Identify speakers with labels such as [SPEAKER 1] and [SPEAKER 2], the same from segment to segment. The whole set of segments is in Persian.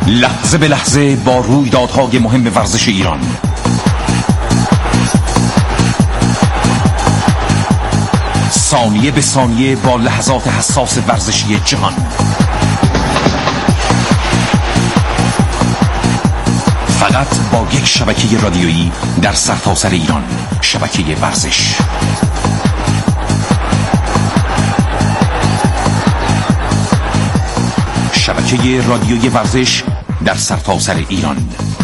[SPEAKER 1] لحظه به لحظه با رویدادهای مهم ورزش ایران، ثانیه به ثانیه با لحظات حساس ورزشی جهان. فقط با یک شبکه رادیویی در سرتاسر ایران، شبکه ورزش. شبکه رادیویی ورزش در سرتاسر ایران.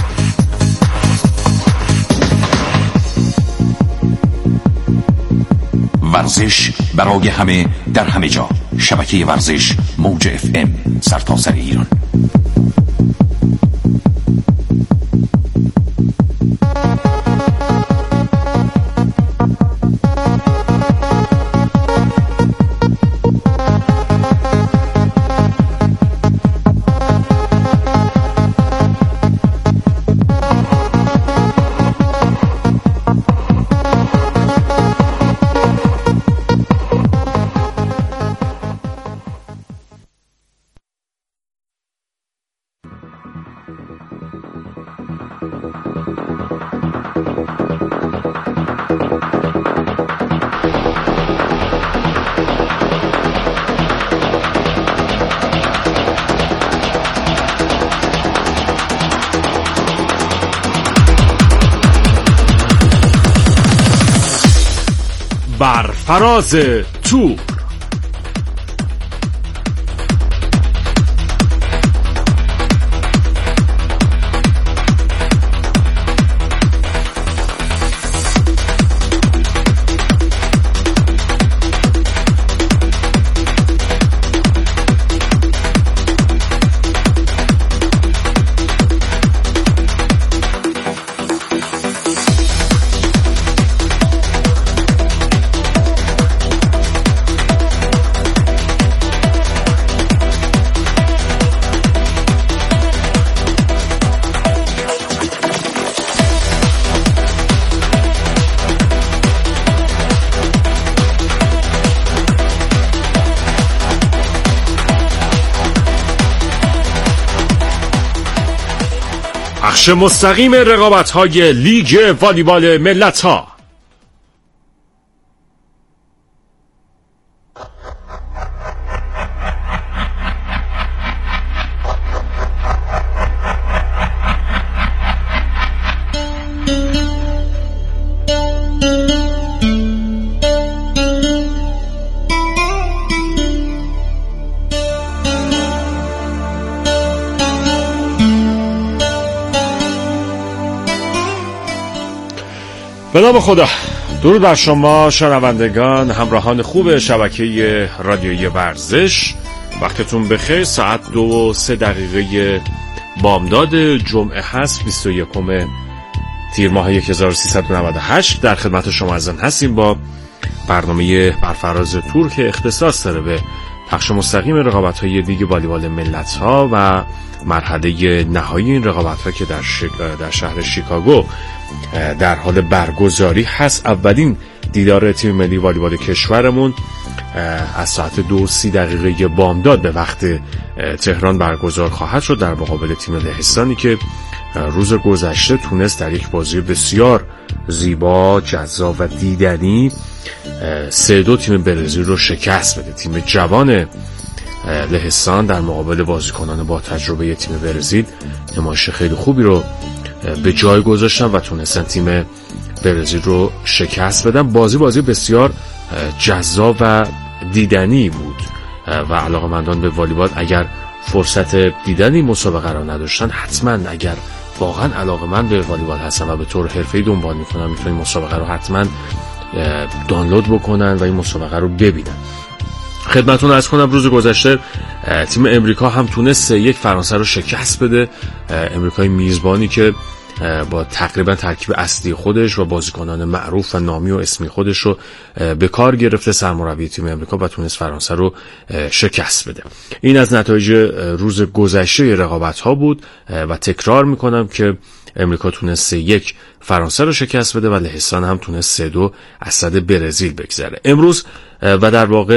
[SPEAKER 1] ورزش برای همه در همه جا. شبکه ورزش موج FM سرتاسر ایران.
[SPEAKER 2] بر فراز تور. بخش مستقیم رقابت‌های لیگ والیبال ملت‌ها. به نام خدا. درود بر شما شنوندگان، همراهان خوب شبکه رادیویی ورزش. وقتتون بخیر. ساعت 2:03 بامداد جمعه هست، 21 تیر ماه 1398. در خدمت شما عزیزان هستیم با برنامه برفراز تور که اختصاص داره به پخش مستقیم رقابت‌های لیگ والیبال ملت‌ها و مرحله نهایی این رقابت‌ها که در شهر شیکاگو در حال برگزاری هست. اولین دیدار تیم ملی والیبال کشورمون از ساعت 2:30 بامداد به وقت تهران برگزار خواهد شد در مقابل تیم لهستانی که روز گذشته تونست در یک بازی بسیار زیبا، جذاب و دیدنی 3-2 تیم برزیل رو شکست بده. تیم جوان لهستان در مقابل بازیکنان با تجربه تیم برزیل نمایش خیلی خوبی رو به جای گذاشتن و تونستن تیم برزیل رو شکست بدن. بازی بسیار جذاب و دیدنی بود و علاقه‌مندان به والیبال اگر فرصت دیدن مسابقه رو نداشتن، حتما اگر واقعا علاقه‌مند به والیبال هستن و به طور حرفه‌ای دنبال میکنن، میتونن مسابقه رو حتما دانلود بکنن و این مسابقه رو ببینن. خدمتتون عرض کنم روز گذشته تیم امریکا هم تونست 3-1 فرانسه رو شکست بده. امریکای میزبانی که با تقریبا ترکیب اصلی خودش و بازیکنان معروف و نامی و اسمی خودش رو به کار گرفته، سرمربی تیم امریکا، و تونست فرانسه رو شکست بده. این از نتایج روز گذشته رقابت‌ها بود و تکرار میکنم که امریکا تونست 3-1 فرانسه رو شکست بده و لهستان هم تونست 3-2 از صد برزیل بگذره. امروز و در واقع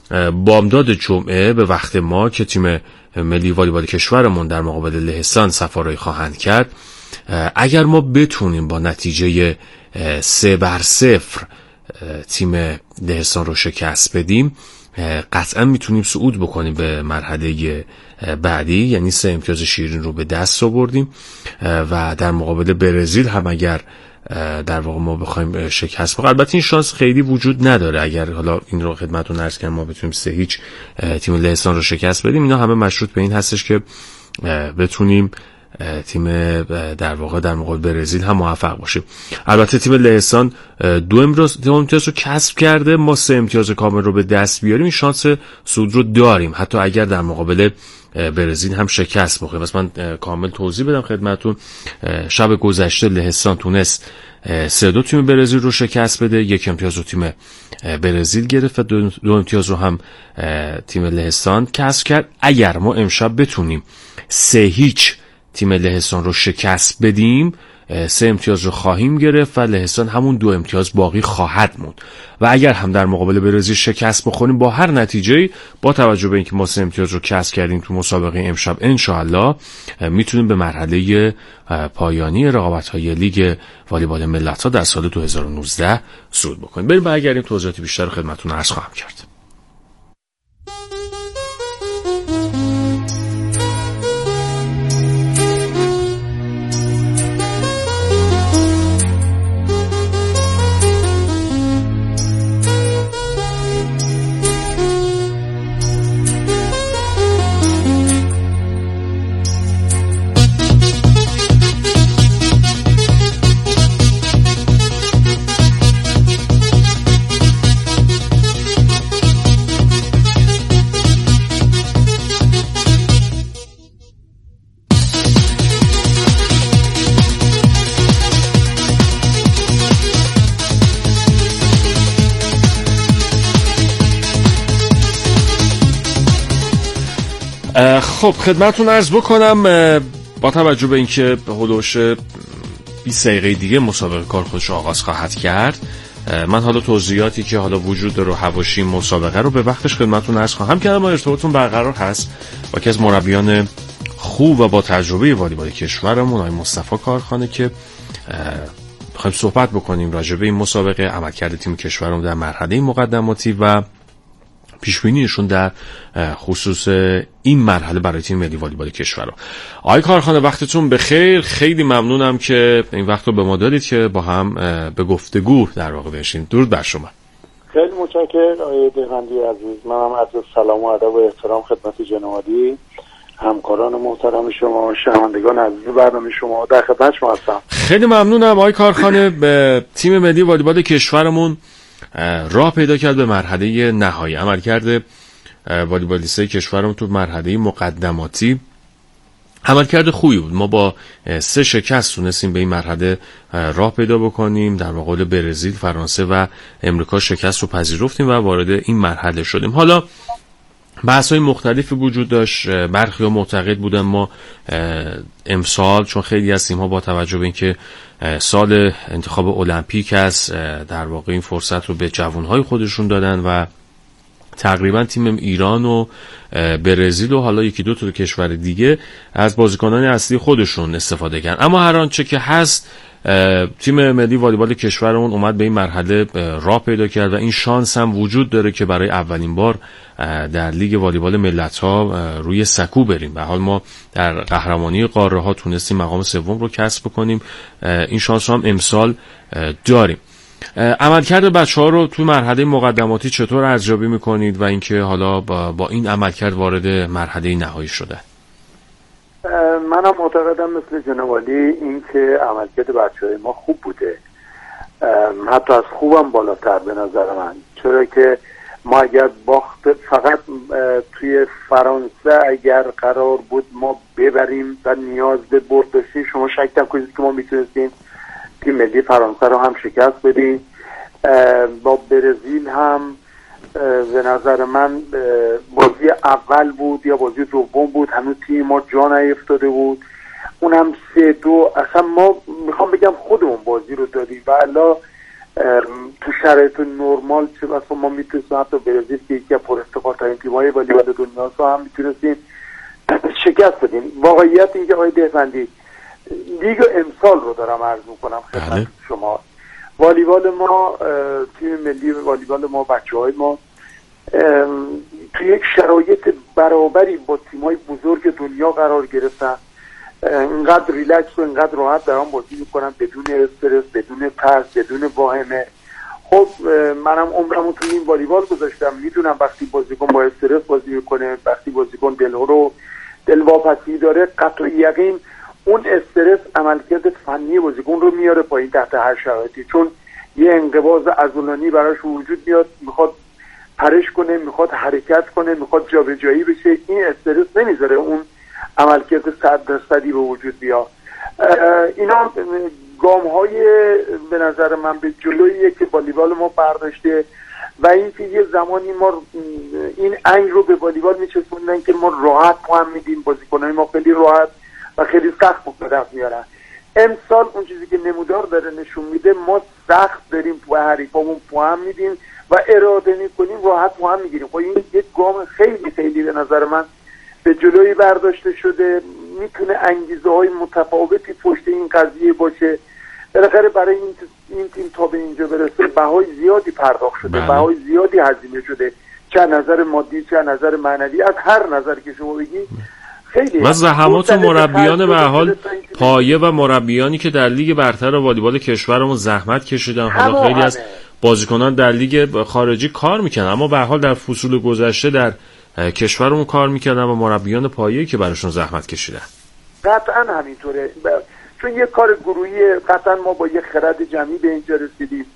[SPEAKER 2] بامداد جمعه به وقت ما که تیم ملی والیبال کشورمون در مقابل لهستان سفارایی خواهند کرد، اگر ما بتونیم با نتیجه 3-0 تیم لهستان رو شکست بدیم، قطعا میتونیم صعود بکنیم به مرحله بعدی، یعنی 3 امتیاز شیرین رو به دست آوردیم و در مقابل برزیل هم اگر در واقع ما بخوایم شکست بخوریم، البته این شانس خیلی وجود نداره، اگر حالا این رو خدمتتون عرض کنم ما بتونیم 3-0 تیم لهستان رو شکست بدیم، اینا همه مشروط به این هستش که بتونیم تیم در واقع در مقابل برزیل هم موفق باشه. البته تیم لهستان 2 امتیاز رو کسب کرده، ما 3 امتیاز کامل رو به دست بیاریم، این شانس صعود رو داریم حتی اگر در مقابل برزیل هم شکست بخوریم. بس من کامل توضیح بدم خدمتتون. شب گذشته لهستان تونست 3-2 تیم برزیل رو شکست بده، 1 امتیاز رو تیم برزیل گرفت و 2 امتیاز رو هم تیم لهستان کسب کرد. اگر ما امشب بتونیم 3-0 تیم لهستان رو شکست بدیم، 3 امتیاز رو خواهیم گرفت و لهستان همون 2 امتیاز باقی خواهد موند. و اگر هم در مقابل برزیل شکست بخوریم، با هر نتیجه‌ای با توجه به اینکه ما 3 امتیاز رو کسب کردیم تو مسابقه امشب، انشاءالله میتونیم به مرحله پایانی رقابت‌های لیگ والیبال ملت‌ها در سال 2019 صعود بکنیم. بریم برگردیم توضیحات بیشتر رو خدمتتون عرض خواهم کرد. خب خدمتتون عرض بکنم با توجه به اینکه هولوش 20 دقیقه دیگه مسابقه کار خودش آغاز خواهد کرد، من حالا توضیحاتی که حالا وجود داره و حواشی مسابقه رو به وقتش خدمتتون عرض خواهم کرد. ما ارتباطتون برقرار هست با یکی از مربیان خوب و با تجربه والیبال کشورمون، آقای مصطفی کارخانه، که می‌خوایم صحبت بکنیم راجع به این مسابقه، عملکرد تیم کشورمون در مرحله مقدماتی و پیشبینیشون در خصوص این مرحله برای تیم ملی والیبال کشور. آقای کارخانه وقتتون بخیر، خیلی ممنونم که این وقت رو به ما دادید که با هم به گفتگو در واقع بشیم. درود بر شما.
[SPEAKER 3] خیلی متشکرم آقای دهقانی عزیز. منم عرض سلام و ادب و احترام خدمت جناب عالی، همکاران محترم شما، شنوندگان عزیز برنامه شما، در خدمت شما هستم.
[SPEAKER 2] خیلی ممنونم آقای کارخانه. به تیم ملی والیبال کشورمون راه پیدا کرد به مرحله نهایی. عملکرد والیبالیستای کشورمون تو مرحله مقدماتی عملکرد خوبی بود. ما با 3 شکست تونستیم به این مرحله راه پیدا بکنیم. در مقابل برزیل، فرانسه و امریکا شکست رو پذیرفتیم و وارد این مرحله شدیم. حالا بحث‌های مختلفی وجود داشت. برخی‌ها معتقد بودن ما امسال، چون خیلی از تیم‌ها با توجه به اینکه سال انتخاب المپیک است، در واقع این فرصت رو به جوان‌های خودشون دادن و تقریبا تیم ایران و برزیل و حالا 1-2 تا کشور دیگه از بازیکنان اصلی خودشون استفاده کردن. اما هر آنچه که هست، تیم ملی والیبال کشورمون اومد به این مرحله راه پیدا کرد و این شانس هم وجود داره که برای اولین بار در لیگ والیبال ملت‌ها روی سکو بریم. به حال ما در قهرمانی قاره‌ها تونستیم مقام سوم رو کسب کنیم. این شانس رو هم امسال داریم. عملکرد بچه‌ها رو توی مرحله مقدماتی چطور ارزیابی می‌کنید و اینکه حالا با این عملکرد وارد مرحله نهایی شده؟
[SPEAKER 3] منم معتقدم مثل جناب عالی این که عملکرد بچه‌های ما خوب بوده، حتی از خوبم بالاتر به نظر من، چرا که ما اگر باخت فقط توی فرانسه اگر قرار بود ما ببریم و نیاز به برد داشتیم، شما شک نکنید که ما میتونستیم تیم ملی فرانسه رو هم شکست بدیم. با برزیل هم به نظر من بازی اول بود یا بازی دوم بود، هنوز تیم ما جا نیفتاده بود، اونم 3-2. اصلا ما میخوام بگم خودمون بازی رو دادیم و الا تو شرایط نرمال چه بسا ما میتونستیم حتی برزیل که یکی از پرافتخارترین تیم‌های والیبال دنیا هم میتونستیم شکست بدیم. واقعیت اینکه آقای دهفندی لیگ امسال رو دارم عرض میکنم خدمت شما، والیبال ما، تیم ملی والیبال ما، بچه‌های ما توی یک شرایط برابری با تیم‌های بزرگ دنیا قرار گرفتن. اینقدر ریلکس و اینقدر راحت دارم بازی میکنم، بدون استرس، بدون ترس، بدون واهمه. خب منم عمرمو توی این والیبال گذاشتم، میدونم وقتی بازیکن با استرس بازی میکنه، وقتی بازیکن دلواپسی داره، قطع یقین اون استرس عملکرد فنی بازیکن رو میاره پایین تحت هر شرایطی، چون یه انقباض عضلانی براش وجود میاد، میخواد پرش کنه، میخواد حرکت کنه، میخواد جابجایی بشه. این استرس نمیذاره اون عملکرد 100% به وجود بیاد. اینا گام‌های به نظر من به جلویه که والیبال ما برداشته و اینکه یه زمانی ما این انگ رو به والیبال میچسبوندن که ما راحت پاهم میدیم، بازیکنای ما خیلی راحت و خیلی سخت به دست میارن. امسال اون چیزی که نمودار داره نشون میده، ما سخت داریم تو حریفامون پاهم میدیم و اراده میکنیم راحت پاهم میگیریم. خب این یک گام خیلی خیلی به نظر من به جلوی برداشته شده. میتونه انگیزه های متفاوتی پشت این قضیه باشه. بالاخره برای این تیم تا به اینجا برسه بهای زیادی پرداخت شده، بهای زیادی هزینه شده، چه نظر مادی چه نظر معنوی، از هر نظر که شما بگی خیلی.
[SPEAKER 2] و زحمات مربیان به حال پایه و مربیانی که در لیگ برتر والیبال کشورمون زحمت کشیدن، حالا خیلی از بازیکنان در لیگ خارجی کار میکنن اما به حال در فصول گذشته در کشورمون کار میکردن و مربیان پایه‌ای که براشون زحمت کشیدن.
[SPEAKER 3] قطعا همینطوره، چون یه کار گروهی، قطعا ما با یه خرد جمعی به اینجا رسیدیم.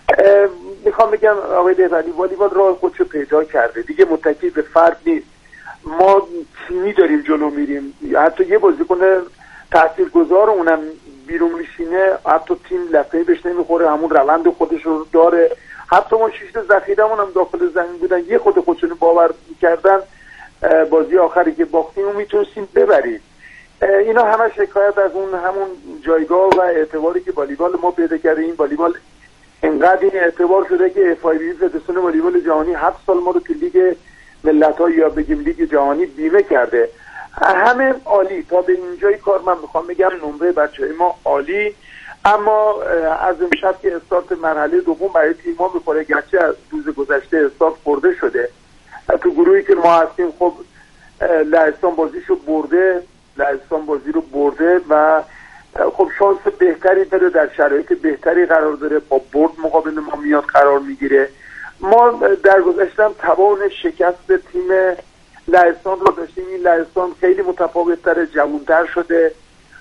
[SPEAKER 3] میخوام بگم آقای دهفندی والیبال راه خودشو پیدا کرده دیگه، متکی به فرد نیست. ما تیمی داریم جلو میریم، حتی یه بازیکن تاثیرگذار اونم بیرون میشینه، حتی تیم لفظی بهش نمیخوره، همون روند خودش رو داره. حتی ما 6 تا ذخیرمون هم داخل زمین بودن، یه خودشون باور میکردن بازی آخری که باختیم و میتونستیم ببریم. اینا همه شکایت از اون همون جایگاه و اعتباری که والیبال ما پیدا کرده. این والیبال انقدر این اعتبار شده که FIVB فدراسیون والیبال جهانی 7 سال ما رو تو لیگ ملت‌ها یا بگیم لیگ جهانی بیمه کرده. همه عالی، تا به اینجای کار من میخوام بگم نمره بچه‌های ما عالی. اما از امشب که استارت مرحله دوم برای تیم‌ها می‌خوره، گرچه از روز گذشته استارت خورده شده، تو گروهی که ما هستیم خب لهستان بازیشو برده، لهستان بازی رو برده و خب شانس بهتری داره، در شرایط بهتری قرار داره، با برد مقابل ما میاد قرار میگیره. ما در گذشتم توان شکست تیم لهستان رو داشتیم. این لهستان خیلی متفاوت‌تر، جوان‌تر شده،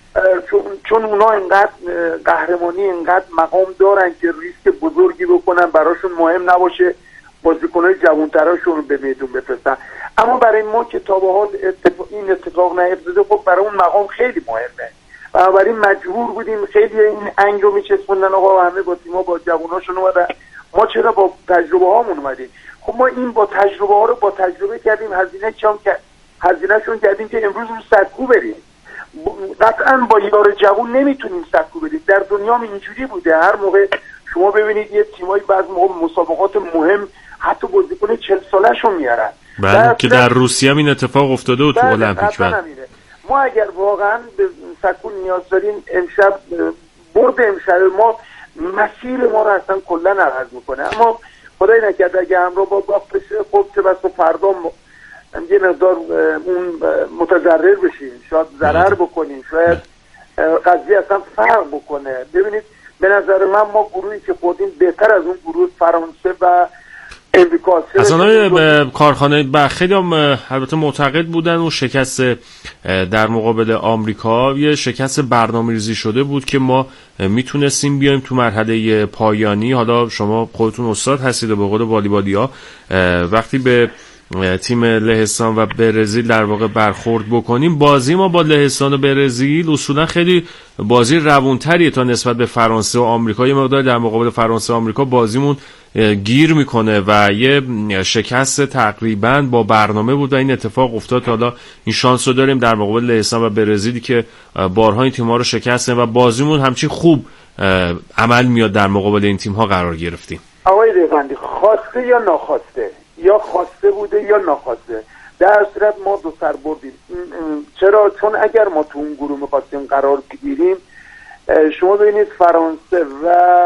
[SPEAKER 3] چون اونا اینقدر قهرمانی، اینقدر مقام دارن که ریسک بزرگی بکنن، براشون مهم نباشه بازیکن‌های جوان‌تراشون رو به میدون بفرستن. اما برای ما که تا به حال این اتفاق نیفتاده، خب برای اون مقام خیلی مهمه. بنابراین مجبور بودیم خیلی این انگ رو میچسبوندن، آقا همه با تیم‌ها با جواناشون اومدن، ما چرا با تجربه هامون اومدیم؟ خب ما این با تجربه ها رو با تجربه کردیم، هزینه‌شون کردیم که امروز رو سکو بریم. قطعا با یار جوان نمیتونیم سکو بریم. در دنیا هم اینجوری بوده، هر موقع شما ببینید یه تیمایی بعض موقع مسابقات مهم حتی بازیکن 40 ساله‌شون میارن.
[SPEAKER 2] بله که در روسیه هم این اتفاق افتاده و تو المپیک.
[SPEAKER 3] ما اگر واقعا به سکو نیاز داریم، امشب برد امشب ما مسیر ما رو اصلا کلا عوض میکنه. اما خدای نکرده اگه همراه با باخت بشه، خب چه بسا فردا یه مقدار اون متضرر بشیم، شاید ضرر بکنیم، شاید قضیه اصلا فرق بکنه. ببینید به نظر ما گروهی که خودیم بهتر از اون گروه فرانسه و امریکا
[SPEAKER 2] اصلا کارخانه خیلی هم البته معتقد بودن و شکست در مقابل آمریکا یه شکست برنامه‌ریزی شده بود که ما میتونستیم بیایم تو مرحله پایانی. حالا شما خودتون استاد هستید و به قول والیبالیا وقتی به تیم لهستان و برزیل در واقع برخورد بکنیم، بازی ما با لهستان و برزیل اصولا خیلی بازی روونتریه تا نسبت به فرانسه و آمریکا. یه مقدار در مقابل فرانسه و آمریکا بازیمون گیر میکنه و یه شکست تقریبا با برنامه بود و این اتفاق افتاد. حالا این شانس رو داریم در مقابل لهستان و برزیلی که بارها این تیم‌ها رو شکستن و بازیمون همچین خوب عمل میاد در مقابل این تیم‌ها قرار گرفتیم.
[SPEAKER 3] آقای ریحانی، خواسته یا ناخواسته، یا خواسته بوده یا ناخواسته، در صورت ما دو سر بردیم. چرا؟ چون اگر ما تو اون گروه می‌خواستیم قرار بگیریم، شما ببینید فرانسه و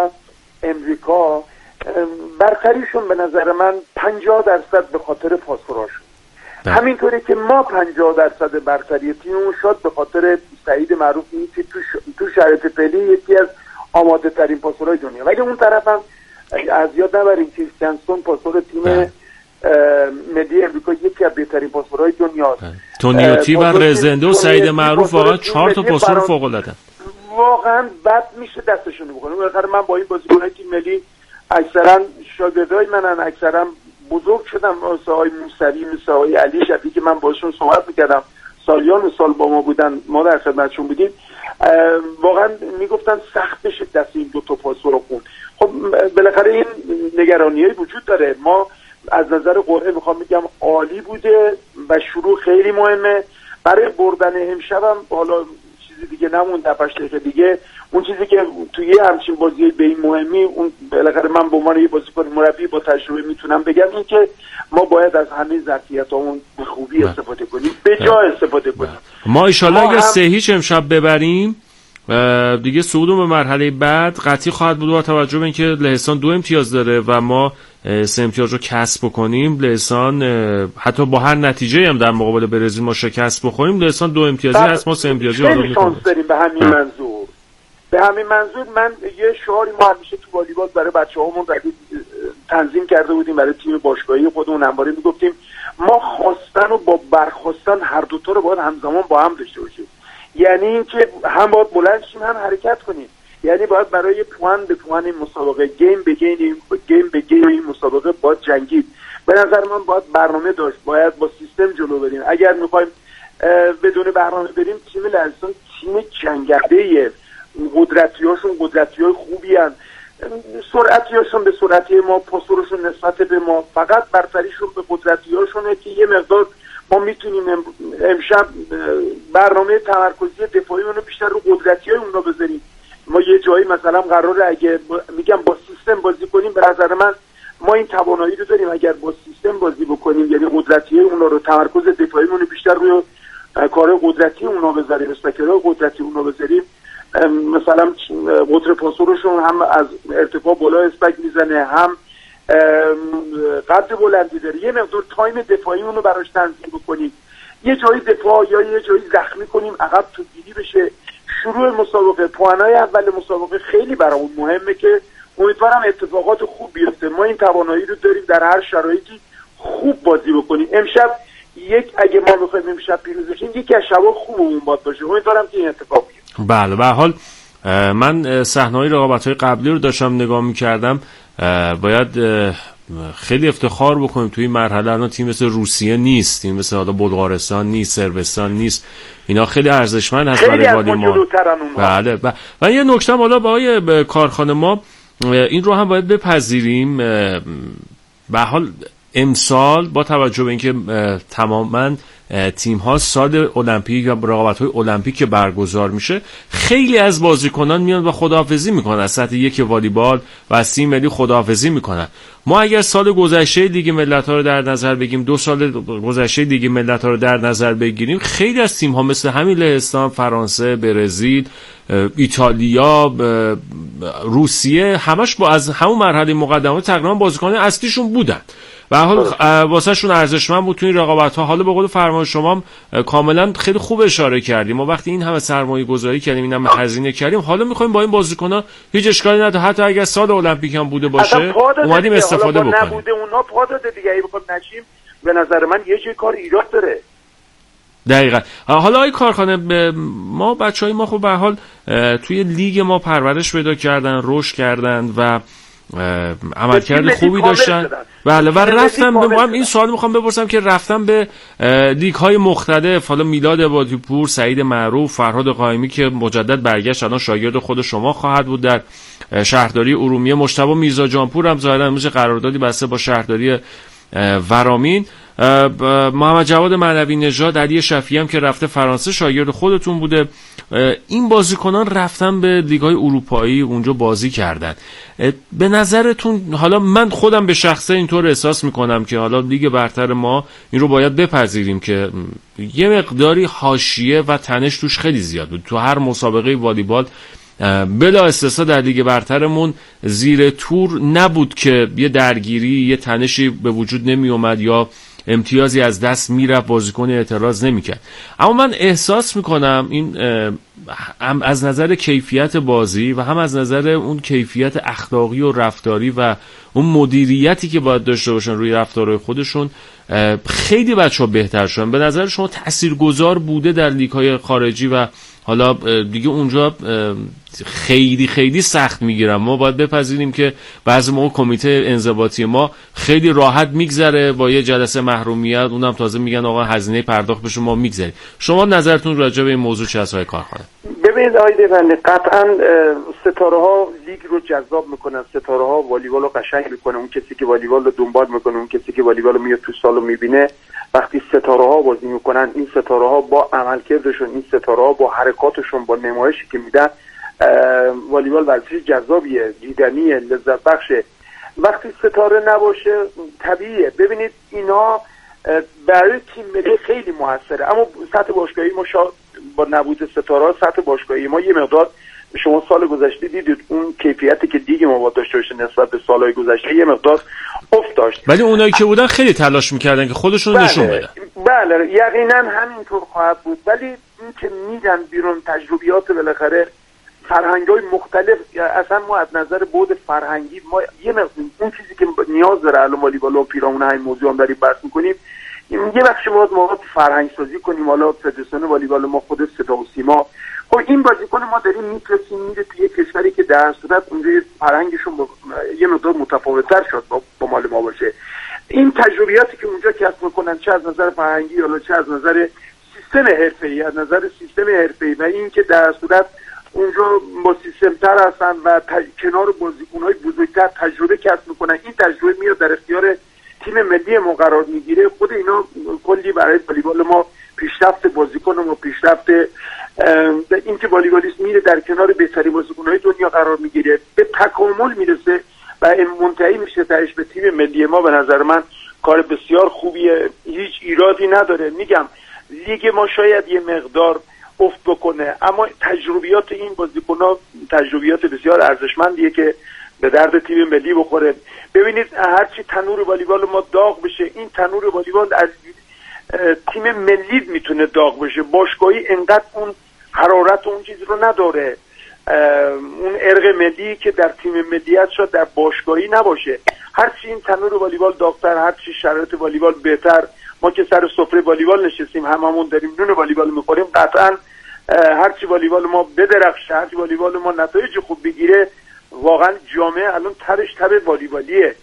[SPEAKER 3] امریکا برتریشون به نظر من 50% به خاطر پاسوراشون، همینطوری که ما 50% برتری تیممون شد به خاطر سعید معروفی که تو شرایط فعلی یکی از آماده ترین پاسورهای دنیا. ولی اون طرف هم از یاد نبریم که کریستیانسون پاسور تیم ملی امریکا یکی از بهترین پاسورهای دنیا،
[SPEAKER 2] تونیوتی و رزنده و سعید معروف واقعا 4 تا پاسور فوق‌العاده،
[SPEAKER 3] واقعا بد میشه دستشون بکنه. بالاخره من با این بازیکن‌های تیم ملی اکثرا شاگردای منن، اکثرا بزرگ شدم، مثل آقای موسوی، مثل آقای علی شفیعی که من باشون صحبت میکردم، سالیان سال با ما بودن، ما در خدمتشون بودیم، واقعا میگفتن سخت بشه دست این دو تا پاسور رو خوند. خب بالاخره این نگرانی‌های وجود داره. ما از نظر قرعه میخوام بگم عالی بوده و شروع خیلی مهمه. برای بردن امشبم حالا چیزی دیگه نموند، 7 دقیقه دیگه اون چیزی که توی همچین بازی به این مهمی، اون بالاخره من به عنوان یه بازیکن مربی با تجربه میتونم بگم این که ما باید از همه ظرفیتامون به خوبی استفاده کنیم، به جای استفاده کنیم.
[SPEAKER 2] ما ان شاءالله اگه 3-0 امشب ببریم دیگه صعودمون به مرحله بعد قطعی خواهد بود با توجه به اینکه لهستان 2 امتیاز داره و ما 3 امتیاز رو کسب بکنیم. لهستان حتی با هر نتیجه هم در مقابل برزیل ما شکست بخوریم، لهستان 2 امتیازی هست، ما 3 امتیازی رو
[SPEAKER 3] می‌کنیم. داریم به همین منظور. به همین منظور من یه شعاری ما همیشه تو والیبال برای بچه‌هامون تنظیم کرده بودیم، برای تیم باشگاهی خودمون همواره میگفتیم ما خواستن و با برخواستن هر دو تا رو باید همزمان با هم داشته باشیم. یعنی اینکه هم باید بلند شیم هم حرکت کنیم، یعنی باید برای پوان به پوان این مسابقه، گیم به گیم این مسابقه باید جنگید. به نظر من باید برنامه داشت، باید با سیستم جلو بریم. اگر میخوایم بدون برنامه بریم، تیم لهستان تیم جنگنده‌ایه، قدرتیاشون قدرتیای خوبی هستند، سرعتیاشون به سرعتی ما، پاسورشون نسبت به ما، فقط برتریشون به قدرتیاشونه که یه مقدار ما میتونیم امشب برنامه تمرکزی دفاعیمون رو بیشتر رو قدرتیای اونا بذاریم. ما یه جایی مثلا قراره اگه میگم با سیستم بازی کنیم، به نظر من ما این توانایی رو داریم اگر با سیستم بازی بکنیم، یعنی قدرتیای اونا رو، تمرکز دفاعیمون رو بیشتر روی کار قدرتی اونا بذاریم، استکرای قدرتی اونا بذاریم، مثلا قطر پاسورشون هم از ارتفاع بالا اسپک میزنه، هم قد بلندی داره، یه مقدار تایم دفاعی اونو براش تنظیم بکنیم، یه جایی دفاع یا یه جایی زخمی کنیم، عقب توپگیری بشه. شروع مسابقه، پوانای اول مسابقه خیلی برامون مهمه که امیدوارم اتفاقات خوب بیفته. ما این توانایی رو داریم در هر شرایطی خوب بازی بکنیم. امشب اگه ما بخوایم امشب پیروز بشیم، یکی از شبا خوبمون باید باشه. امیدوارم که این اتفاق بیفته.
[SPEAKER 2] بله، به هر حال من صحنه‌های رقابت‌های قبلی رو داشتم نگاه می‌کردم، باید خیلی افتخار بکنیم توی این مرحله. الان تیم مثل روسیه نیست، تیم مثل حالا بلغارستان نیست، صربستان نیست، اینا خیلی ارزشمند هست برای والیبال. بله. و یه نکته حالا با کارخانه ما این رو هم باید بپذیریم، به حال امسال با توجه به اینکه تماما تیم ها سال المپیک و رقابت‌های المپیک که برگزار میشه، خیلی از بازیکنان میان و خداحافظی میکنن از سطح 1 والیبال و از تیم ملی خداحافظی میکنن. ما اگر سال گذشته لیگ ملت‌ها رو در نظر بگیریم، 2 سال گذشته لیگ ملت‌ها رو در نظر بگیریم، خیلی از تیم ها مثل همین لهستان، فرانسه، برزیل، ایتالیا، روسیه، همش با از همون مرحله مقدمه تقریبا بازیکن اصلیشون بودن. به هر حال واسه شون ارزشمند بود تو این رقابت‌ها. حالا به قول فرمان شما کاملا خیلی خوب اشاره کردیم، ما وقتی این همه سرمایه گذاری کردیم، این همه هزینه کردیم، حالا می‌خوایم با این بازیکن‌ها هیچ اشکالی نداره، حتی اگر سال المپیک هم بوده باشه اومدیم استفاده بکنیم.
[SPEAKER 3] نبوده اونها پا داده دیگه، اگه بخواد نشیم به نظر من یه جای کار ایراد داره.
[SPEAKER 2] دقیقاً. حالا این کارخانه ما بچهای ما خب به هر حال توی لیگ ما پرورش پیدا کردن، رشد کردن و عملکرد خوبی داشتن. بله و رفتم به ما این سوال میخوام بپرسم که رفتم به لیگ های مختلف، حالا میلاد عبادی‌پور، سعید معروف، فرهاد قائمی که مجدد برگشت الان شاگرد خود شما خواهد بود در شهرداری ارومیه، مجتبی میرزا جانپور هم ظاهرا امروز قراردادی بسته با شهرداری ورامین، محمد جواد معنوی نژاد، علی شفیعی هم که رفته فرانسه شاگرد خودتون بوده. این بازیکنان رفتن به لیگ‌های اروپایی اونجا بازی کردن. به نظرتون، حالا من خودم به شخصه اینطور احساس میکنم که حالا لیگ برتر ما این رو باید بپذیریم که یه مقداری حاشیه و تنش توش خیلی زیاد بود. تو هر مسابقه والیبال بلا استثنا در لیگ برترمون زیر تور نبود که یه درگیری، یه تنشی به وجود نمی اومد یا امتیازی از دست میرفت، بازیکن اعتراض نمیکرد. اما من احساس میکنم این هم از نظر کیفیت بازی و هم از نظر اون کیفیت اخلاقی و رفتاری و اون مدیریتی که باید داشته باشن روی رفتارهای خودشون خیلی بچه‌ها بهتر شدن. به نظر شما تاثیرگذار بوده در لیگ‌های خارجی و حالا دیگه اونجا خیلی خیلی سخت میگیرم؟ ما باید بپذیریم که بعضی موقع کمیته انضباطی ما خیلی راحت میگذره با یه جلسه محرومیت، اونم تازه میگن آقا هزینه پرداخت بشه ما میگذریم. شما نظرتون راجع به این موضوع چه است آقای کارخانه؟
[SPEAKER 3] ببینید آقای دیوانی، قطعا ستاره ها لیگ رو جذاب میکنن، ستاره ها والیبال رو قشنگ میکنه. اون کسی که والیبال رو دنبال میکنه، اون کسی که والیبال رو میاد تو سالو میبینه، وقتی ستاره ها بازی میکنن، این ستاره ها با عملکردشون، این ستاره ها با حرکاتشون، با نمایشی که میدن، والیبال ورزش جذابیه، دیدنیه، لذت بخشه. وقتی ستاره نباشه طبیعیه. ببینید اینا برای تیم ملی خیلی موثره، اما سطح باشگاهی ما با نبود ستاره، سطح باشگاهی ما یه مقدار، شما سال گذشته دیدید اون کیفیتی که دیگه ما باید داشته باشه نسبت به سالهای گذشته یه مقدار افت داشت.
[SPEAKER 2] ولی اونایی که بودن خیلی تلاش میکردن که خودشون نشون بدن.
[SPEAKER 3] بله یقینا همینطور خواهد بود. ولی این که میدن بیرون تجربیات، بالاخره فرهنگ‌های مختلف، اصلا ما از نظر بعد فرهنگی ما یه مقدار اون چیزی که نیاز داره الان والیبال و پیرامون همین موضوع هم داریم بحث می‌کنیم، یه بخش باید ما فرهنگ سازی کنیم. حالا فدراسیون والیبال ما، خود صدا و سیما، خب این بازیکن ما داریم میفرستیم میره توی کشوری که در صورت اونجا فرهنگشون یه مقدار متفاوت‌تر شد با مال ما باشه. این تجربیاتی که اونجا کسب می‌کنن، چه از نظر فرهنگی یا چه از نظر سیستم حرفه‌ای، از نظر سیستم حرفه‌ای، و این که در صورت اونجا با سیستم تر هستن و کنار بازیکن‌های بزرگتر تجربه کسب میکنن، این تجربه میاد در اختیار تیم ملی ما قرار میگیره. خود اینا کلی برای والیبال ما پیشرفت بازیکن ما، پیشرفت این که والیبالیست میره در کنار بهترین بازیکن‌های دنیا قرار میگیره، به تکامل میرسه و منتهی میشه تهش به تیم ملی ما. به نظر من کار بسیار خوبیه، هیچ ایرادی نداره. میگم لیگ ما شاید یه مقدار افت بکنه، اما تجربیات این بازیکن‌ها تجربیات بسیار ارزشمندیه که به درد تیم ملی بخوره. ببینید هرچی تنور والیبال ما داغ بشه، این تنور والیبال از تیم ملی میتونه داغ بشه. باشگاهی انقدر اون حرارت اون چیز رو نداره، اون ارق ملی که در تیم ملیت شد در باشگاهی نباشه. هرچی این تنور والیبال داغ‌تر، هرچی شرایط والیبال بهتر، ما که سر سفره والیبال نشستیم هممون داریم نون والیبال می‌خوریم، قطعاً هرچی والیبال ما بدرخشه، هرچی والیبال ما نتایج خوب بگیره، واقعا جامعه الان تبش تب والیبالیه.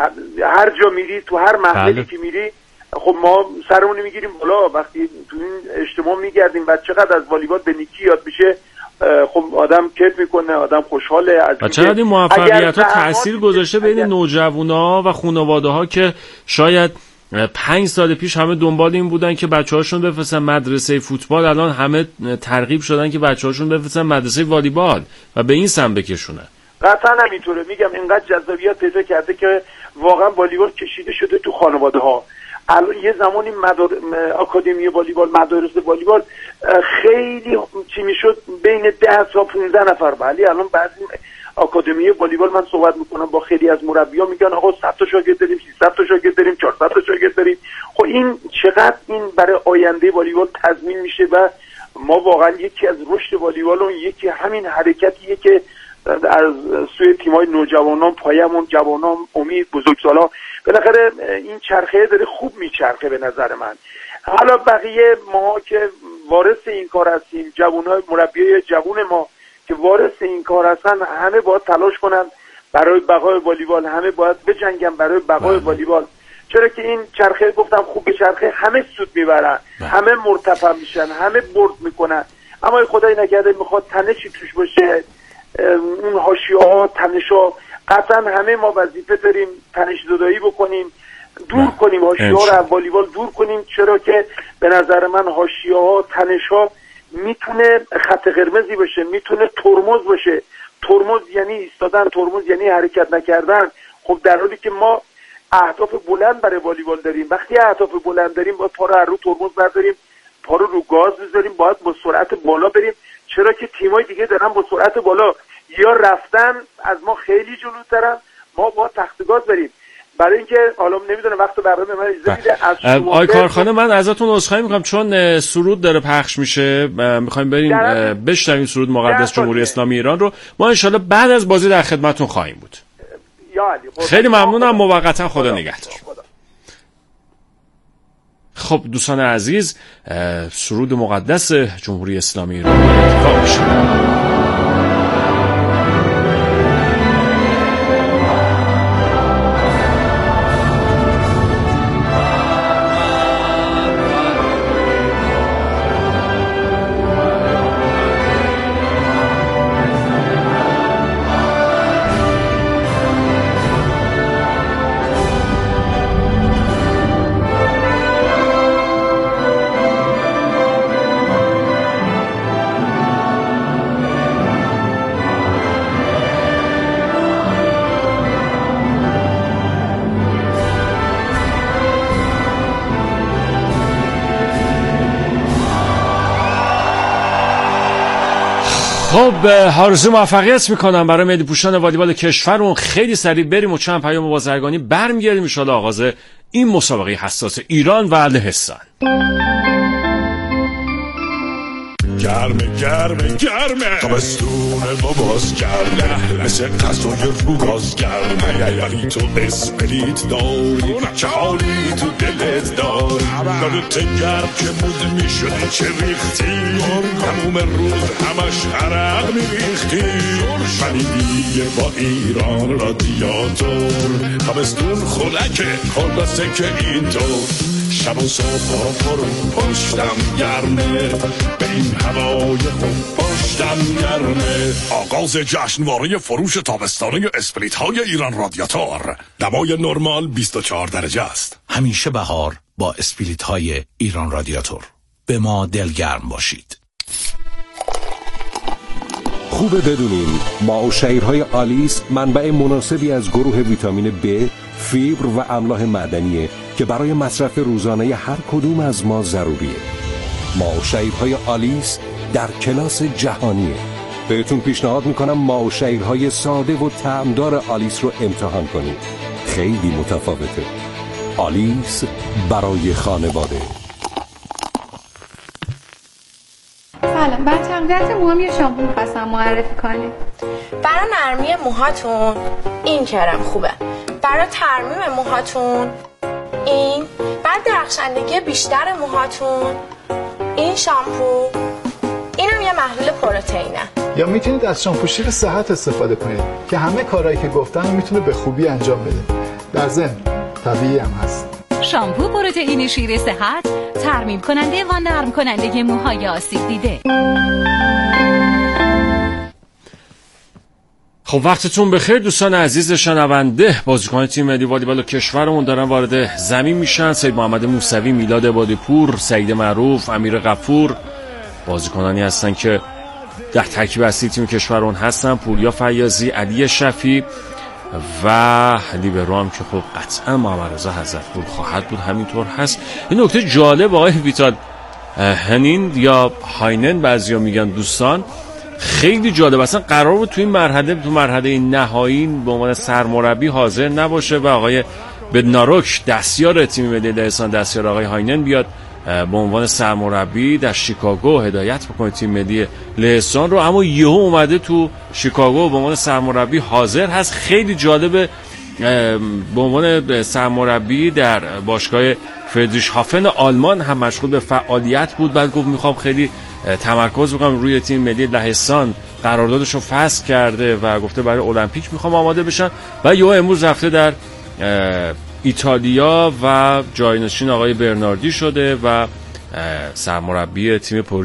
[SPEAKER 3] هر جا میری، تو هر محلی که میری، خب ما سرمون میگیریم بالا وقتی تو این اجتماع میگردیم و چقدر از والیبال به نیکی یاد میشه. خب آدم کیف میکنه، آدم خوشحاله از
[SPEAKER 2] و چقدر این موفقیت‌ها تأثیر گذاشته بین نوجوان‌ها و خانواده‌ها که شاید 5 سال پیش همه دنبال این بودن که بچه‌هاشون بفرستن مدرسه فوتبال، الان همه ترغیب شدن که بچه‌هاشون بفرستن مدرسه والیبال و به این سمت بکشونن.
[SPEAKER 3] قطعا همینطوره. میگم اینقدر جذابیت پیدا کرده که واقعا والیبال کشیده شده تو خانواده‌ها. الان یه زمانی آکادمی والیبال، مدارس والیبال خیلی چی میشد بین 10 تا 15 نفر، ولی الان بعضی آکادمی والیبال من صحبت میکنم با خیلی از مربی‌ها، میگن آقا 100 تا شاگرد داریم، 300 تا شاگرد داریم، 400 تا شاگرد داریم. خب این چقدر این برای آینده والیبال تضمین میشه و ما واقعا یکی از رشد والیبال اون یکی همین حرکتیه که از سوی تیم‌های نوجوانان، پایمون، جوانان، امید، بزرگسالا، بالاخره این چرخه داره خوب میچرخه به نظر من. حالا بقیه ما که وارث این کار هستیم، جوانای مربیای جوان ما که وارث این کار هستن، همه باید تلاش کنن برای بقای والیبال همه باید بجنگن برای بقای والیبال، چرا که این چرخه گفتم خوب به چرخه همه سود میبرن، همه مرتفع میشن، همه برد میکنن، اما خدای نکرده میخواد تنشی توش باشه، اون حاشیه‌ها تنش‌ها، قطعا همه ما وظیفه داریم تنش زدایی بکنیم، دور کنیم حاشیه‌ها رو از والیبال دور کنیم، چرا که به نظر من حاشیه‌ها تنش‌ها میتونه خط قرمزی باشه، میتونه ترمز باشه. ترمز یعنی ایستادن، ترمز یعنی حرکت نکردن. خب در حالی که ما اهداف بلند برای والیبال داریم، وقتی اهداف بلند داریم باید پا رو ترمز برداریم، پا رو گاز بذاریم، باید با سرعت بالا بریم، چرا که تیمای دیگه دارن با سرعت بالا یا رفتن از ما خیلی جلوترن، ما باید تخت گاز بریم. برای اینکه حالا نمیدونم وقت برنامه من اجازه میده از
[SPEAKER 2] آقای کارخانه من ازتون عذرخواهی میکنم چون سرود داره پخش میشه، میخوایم بریم بشنویم سرود مقدس جمهوری اسلامی ایران رو. ما انشالله بعد از بازی در خدمتتون خواهیم بود. خیلی ممنونم، موقتا خدا نگهدار. خب دوستان عزیز، سرود مقدس جمهوری اسلامی ایران انتخاب میشه. خب آرزوی موفقیت میکنم برای ملی پوشان والیبال کشورمون. خیلی سریع بریم و چند پیام بازرگانی برمیگردیم ان شاءالله آغاز این مسابقه حساس ایران و لهستان.
[SPEAKER 4] گرمه تابستون باباز گرمه مثل غذای رو گاز گرمه یعنی تو اسپریت داری چه حالی تو دلت داری یادت گرم که مد میشدی چه ریختی تموم روز همش عرق میریختی ولی دیگه با ایران رادیاتور تابستون خلکه خلاصه که اینطور شب و صبح فرو پشتم گرمه به این هوای خوب پشتم گرمه. آغاز جشنواره فروش تابستانه اسپریت های ایران رادیاتور. دمای نرمال 24 درجه است.
[SPEAKER 5] همیشه بهار با اسپریت های ایران رادیاتور. به ما دلگرم باشید.
[SPEAKER 6] خوبه بدونین ماء و شعیرهای آلیس منبع مناسبی از گروه ویتامین B، فیبر و املاح معدنیه که برای مصرف روزانه هر کدوم از ما ضروریه. ماء و شعیرهای آلیس در کلاس جهانیه. بهتون پیشنهاد میکنم ماء و شعیرهای ساده و طعمدار آلیس رو امتحان کنید. خیلی متفاوته. آلیس برای خانواده.
[SPEAKER 7] سلام، برای تقویت موهام یه شامپو می‌خواستم معرفی کنی.
[SPEAKER 8] برای نرمی موهاتون این کرم خوبه. برای ترمیم موهاتون این. بعد درخشندگی بیشتر موهاتون این شامپو. اینم یه محلول پروتئینه.
[SPEAKER 9] یا میتونید از شامپو شیر صحت استفاده کنید که همه کارهایی که گفتم میتونه به خوبی انجام بده. در ضمن طبیعی هم هست.
[SPEAKER 10] شامپو پروتئین شیر صحت، ترمیم کننده و نرم کننده موهای آسیب دیده.
[SPEAKER 2] خب وقتتون بخیر دوستان عزیز شنونده. بازیکن تیم ملی والیبال کشورمون دارن وارد زمین میشن. سید محمد موسوی، میلاد عبادی‌پور، سعید معروف، امیر غفور بازیکنانی هستن که در ترکیب اصلی تیم کشورمون هستن. پوریا فیاضی، علی شفیع و لیبرو هم که خب قطعا محمد رضا حضرت‌پور خواهد بود، همینطور هست. این نکته جالب آقای ویتال هنین یا هاینن بعضیا میگن دوستان، خیلی جالب. اصلا قرار بود تو این مرحله نهایی به عنوان سرمربی حاضر نباشه و آقای بدناروک دستیار تیم ملی لهستان، دستیار آقای هاینن بیاد به عنوان سرمربی در شیکاگو هدایت بکنه تیم ملی لهستان رو، اما یهو اومده تو شیکاگو به عنوان سرمربی حاضر هست. خیلی جالبه به عنوان سرمربی در باشگاه فریدریش هافن آلمان هم مشغول به فعالیت بود. بعد گفت میخوام خیلی تمرکز بکنم روی تیم ملی لهستان، قراردادش رو فسخ کرده و گفته برای المپیک میخوام آماده بشن و یهو امروز رفته در ایتالیا و جاینشین آقای برناردی شده و سرمربی تیم